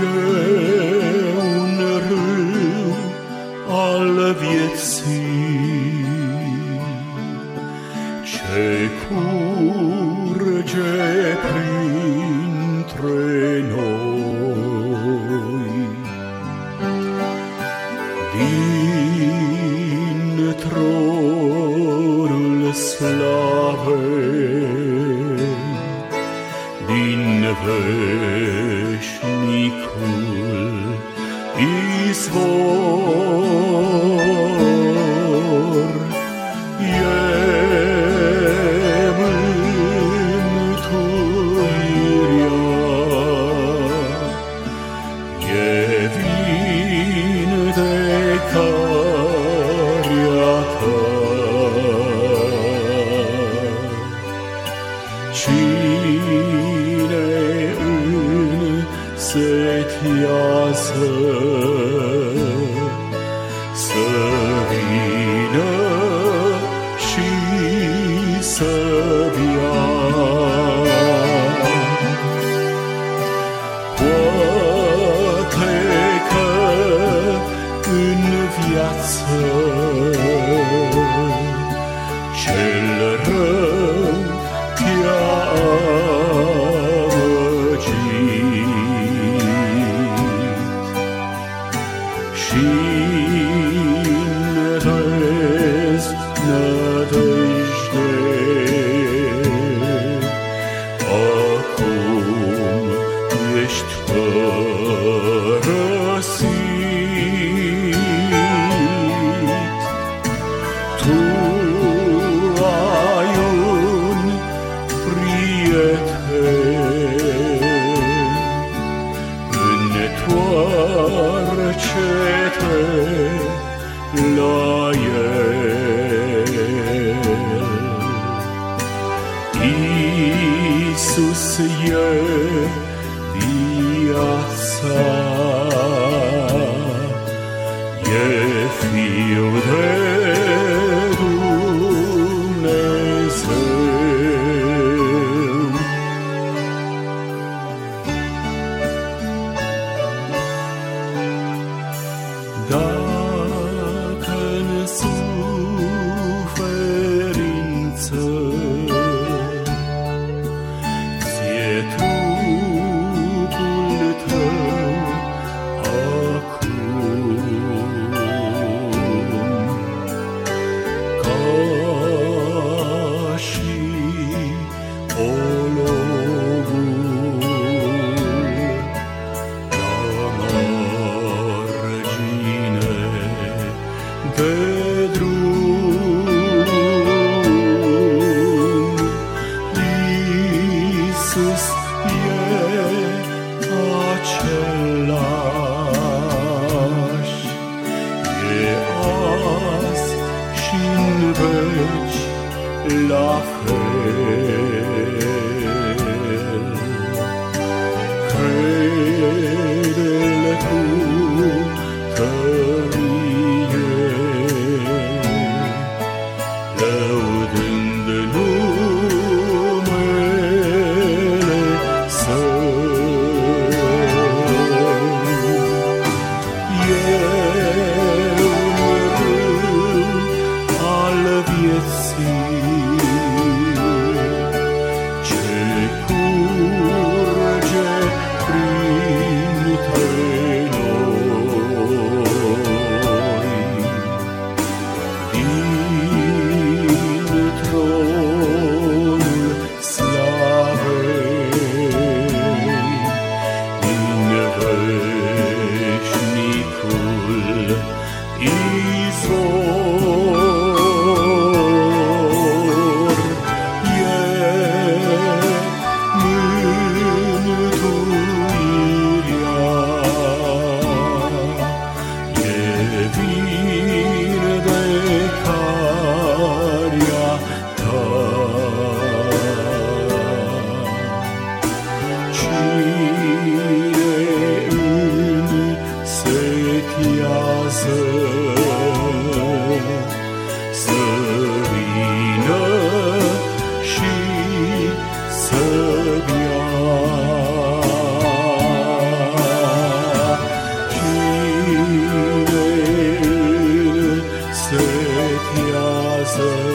un râu al vieții ce curge printre noi. Din tronul slavei, din veșnicul izvor, e mântuirea, e vindecarea ta. Cine însetiază să vină și să bea. Poate că în viață cel rău te-a și nădejde acum ești părăsit. Tu ai un prieten, întoarce-te la el. Iisus e viața, e Fiul de Dumnezeu. Dacă-n suferință ție trupul tău acum, ca și olovul de drum, Iisus e același, e azi și-n veci la fel. Crede-l cu tărie, lăudând numele Său. E un râu al vieții să